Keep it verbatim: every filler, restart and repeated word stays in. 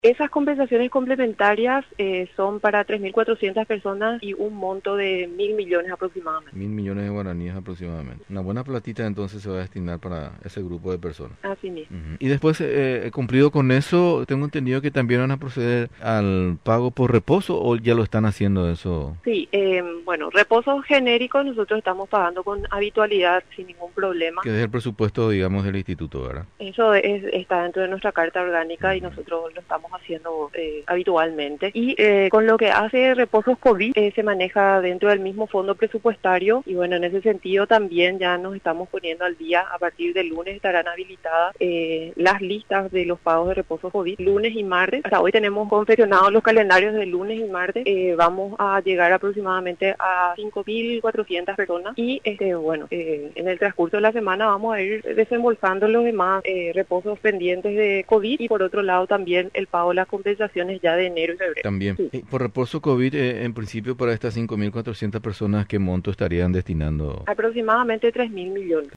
Esas compensaciones complementarias eh, son para tres mil cuatrocientas personas y un monto de mil millones aproximadamente. Mil millones de guaraníes aproximadamente. Una buena platita entonces se va a destinar para ese grupo de personas. Así mismo. Ujú. Y después, eh, cumplido con eso, tengo entendido que también van a proceder al pago por reposo o ya lo están haciendo eso. Sí, eh, bueno, reposos genéricos nosotros estamos pagando con habitualidad sin ningún problema. Que es el presupuesto, digamos, del instituto, ¿verdad? Eso es, está dentro de nuestra carta orgánica y Ujú. nosotros lo estamos haciendo eh, habitualmente. Y eh, con lo que hace reposos COVID, eh, se maneja dentro del mismo fondo presupuestario y bueno, en ese sentido también ya nos estamos poniendo al día. A partir del lunes estarán habilitadas eh, las listas de los pagos de reposos COVID, lunes y martes. Hasta hoy tenemos confeccionados los calendarios de lunes y martes. Eh, vamos a llegar aproximadamente a cinco mil cuatrocientas personas y este bueno, eh, en el transcurso de la semana vamos a ir desembolsando los demás eh, reposos pendientes de COVID y por otro lado también el pago de las compensaciones ya de enero y febrero. También. Sí. Eh, por reposo COVID, eh, en principio para estas cinco mil cuatrocientas personas, ¿qué monto estarían destinando? Aproximadamente tres mil millones.